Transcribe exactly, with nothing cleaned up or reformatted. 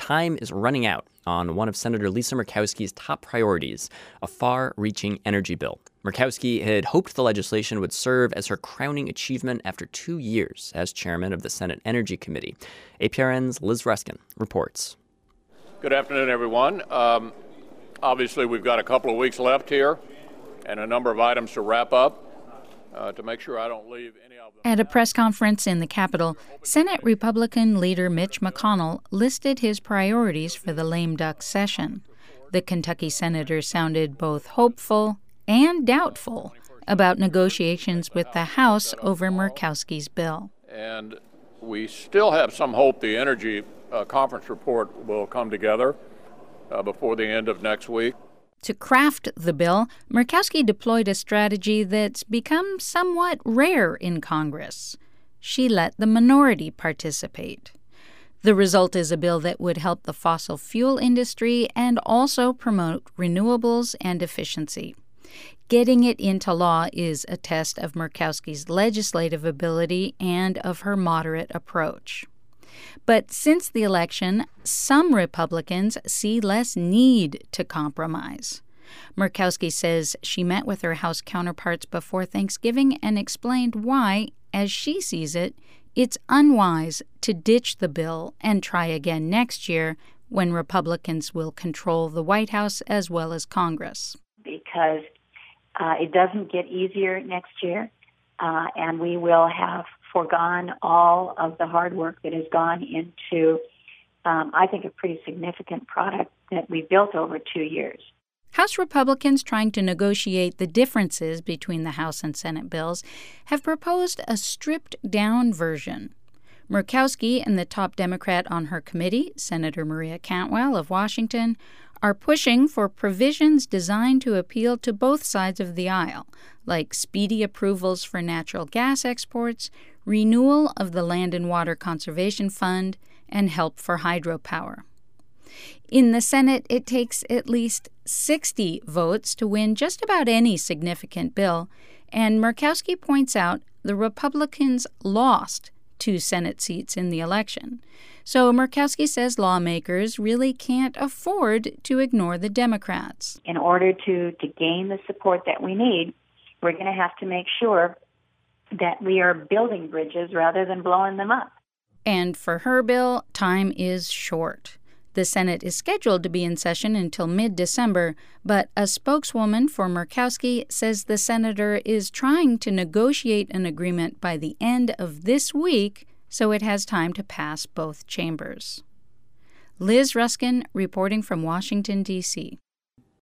time is running out on one of Senator Lisa Murkowski's top priorities, a far-reaching energy bill. Murkowski had hoped the legislation would serve as her crowning achievement after two years as chairman of the Senate Energy Committee. A P R N's Liz Ruskin reports. Good afternoon, everyone. Um, obviously, we've got a couple of weeks left here and a number of items to wrap up. Uh, to make sure I don't leave any of them. At a press conference in the Capitol, Senate Republican leader Mitch McConnell listed his priorities for the lame duck session. The Kentucky senator sounded both hopeful and doubtful about negotiations with the House over Murkowski's bill. And we still have some hope the energy uh, conference report will come together uh, before the end of next week. To craft the bill, Murkowski deployed a strategy that's become somewhat rare in Congress. She let the minority participate. The result is a bill that would help the fossil fuel industry and also promote renewables and efficiency. Getting it into law is a test of Murkowski's legislative ability and of her moderate approach. But since the election, some Republicans see less need to compromise. Murkowski says she met with her House counterparts before Thanksgiving and explained why, as she sees it, it's unwise to ditch the bill and try again next year when Republicans will control the White House as well as Congress. Because uh, it doesn't get easier next year, uh, and we will have foregone all of the hard work that has gone into, um, I think, a pretty significant product that we built over two years. House Republicans trying to negotiate the differences between the House and Senate bills have proposed a stripped-down version. Murkowski and the top Democrat on her committee, Senator Maria Cantwell of Washington, are pushing for provisions designed to appeal to both sides of the aisle, like speedy approvals for natural gas exports, renewal of the Land and Water Conservation Fund, and help for hydropower. In the Senate, it takes at least sixty votes to win just about any significant bill, and Murkowski points out the Republicans lost two Senate seats in the election. So Murkowski says lawmakers really can't afford to ignore the Democrats. In order to, to gain the support that we need, we're going to have to make sure that we are building bridges rather than blowing them up. And for her bill, time is short. The Senate is scheduled to be in session until mid-December, but a spokeswoman for Murkowski says the senator is trying to negotiate an agreement by the end of this week so it has time to pass both chambers. Liz Ruskin reporting from Washington, D C